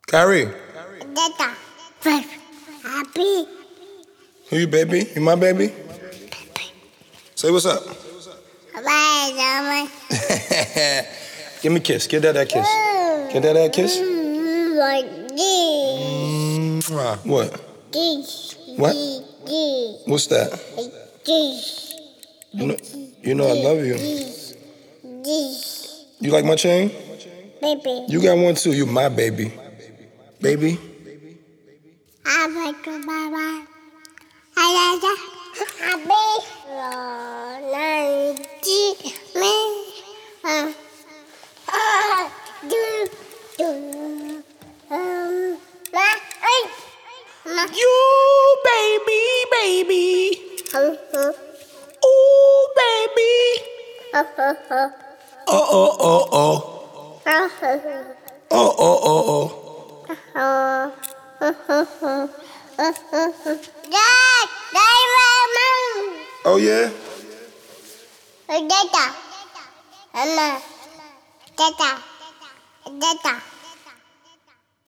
Kyrie. Dada. Happy. Who you, baby? You my baby? Say what's up. Bye, Mama. Give me a kiss. Give Dad that kiss. Give Dad that kiss. Like this. What? This. What? This. What's that? This. You know I love you. This. You like my chain? Baby. You got one too. You my baby. Baby. I like to Baba. I like to happy. You baby. Ooh baby. Oh. Dad, Mama. Oh yeah? Dada. Mama. Dada.